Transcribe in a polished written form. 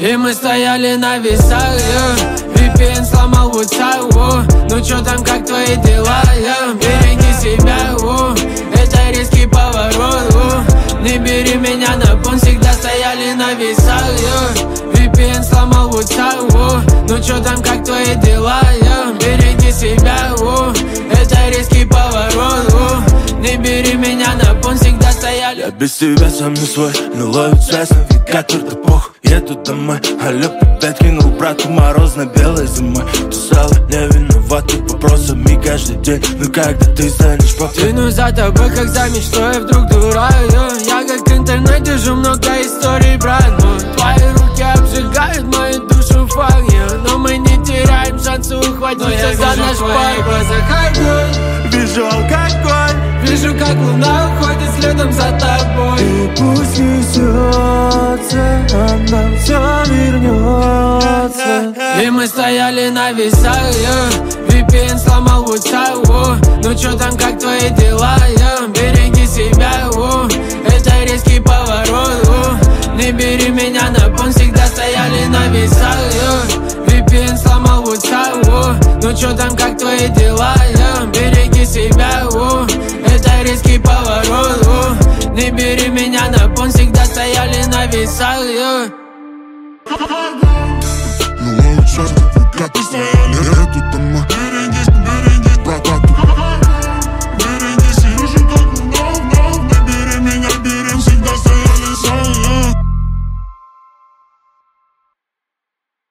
И мы стояли на весах, VPN сломал WhatsApp, ну чё там, как твои дела, береги себя, это резкий поворот, не бери меня на пон, всегда стояли на весах, VPN сломал WhatsApp, ну чё там, как твои дела, береги себя, это резкий поворот, не бери меня на пон, всегда стояли. Я без тебя сам не свой, но ловит связь, навигатор-то похуй. Еду домой, алло, опять кинул брату морозно-белой зимой. Тусала, не виноваты вопросами каждый день. Ну когда ты станешь похуй? Тяну за тобой, как за мечтой, вдруг дурак, я как интернет держу много историй, брат, но твои руки обжигают мою душу фак, но мы не теряем шанс ухватиться за наш пак. В глазах огонь, вижу алкоголь, вижу, как луна уходит следом за тобой. И пусть несется, она все вернется. И мы стояли на весах, VPN сломал WhatsApp, ну чё там, как твои дела, береги себя, это резкий поворот, не бери меня на пон, всегда стояли на весах, VPN сломал WhatsApp, ну чё там, как твои дела, береги себя, это резкий поворот, не бери меня на пон, всегда стояли на весах, Ну лучше, как ты